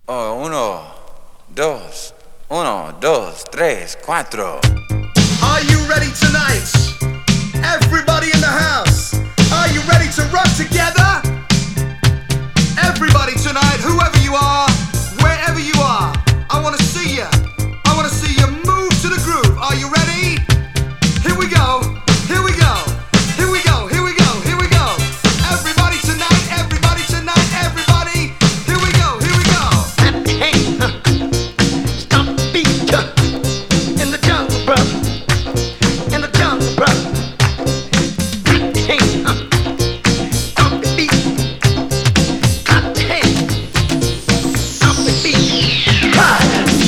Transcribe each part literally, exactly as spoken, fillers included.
Oh, uno, dos, uno, dos, tres, cuatro. Are you ready tonight? Everybody in the house, are you ready to rock together? Everybody tonight, whoever you are, wherever you are, I wanna see you. I wanna see you move to the groove. Are you ready? Here we go, here we go, here we go, here we go, here we go. Everybody tonight, everybody tonight, everybody. Here we go, here we go. Hey, huh. Stop the beat, huh. In the jungle, brother. In the jungle, brother. Hey, huh. Stop the beat. God damn. Stop the beat. God.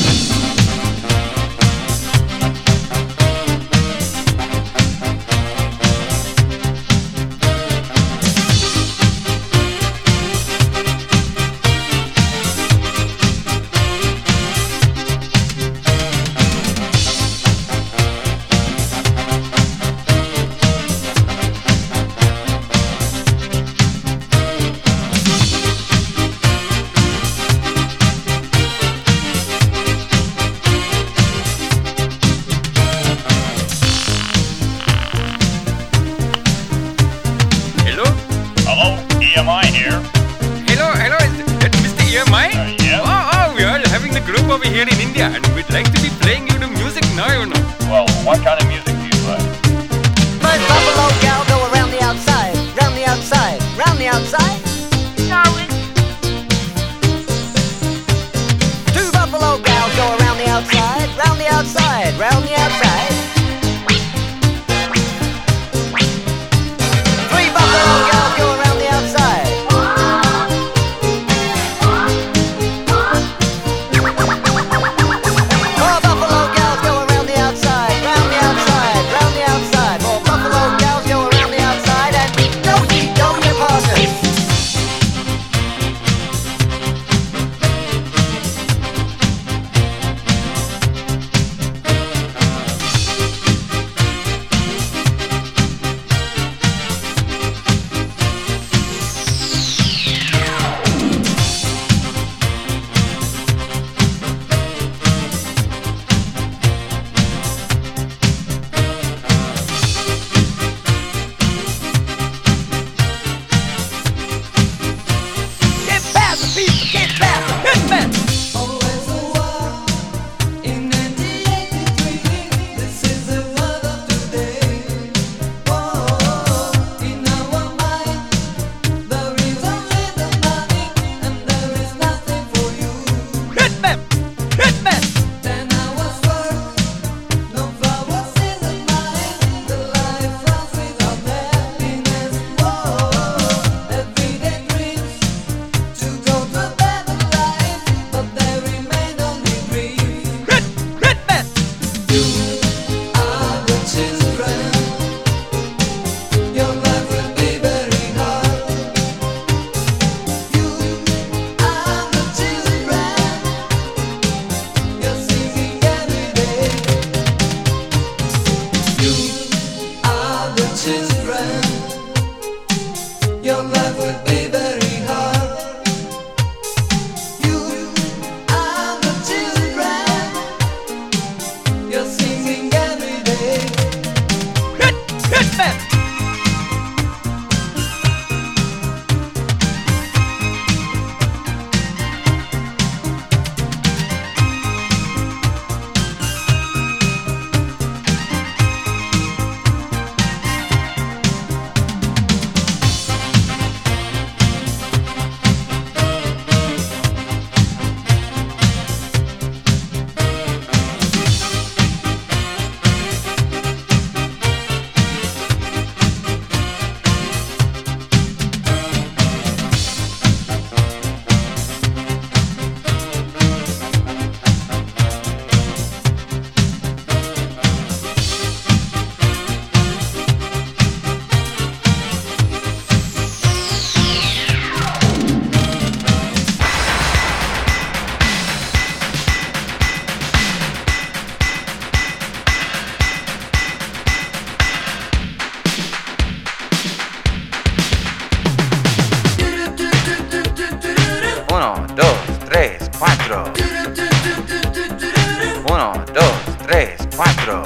Hello? Hello, E M I here. Hello, hello, is that Mister E M I? Uh, yeah. Oh, oh, we are having the group over here in India and we'd like to be playing you the music now, you know. Well, what kind of music do you play? First buffalo gal go around the outside, round the outside, round the outside. Two buffalo gals go around the outside, round the outside, round the outside. Three buffalo gals go around the outside. Four buffalo gals go around the outside, round the outside, round the outside. Four buffalo gals go around the outside and don't eat, don't get partners. Uno, dos, tres, cuatro.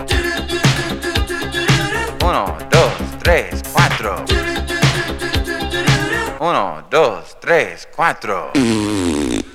Uno, dos, tres, cuatro. Uno, dos, tres, cuatro.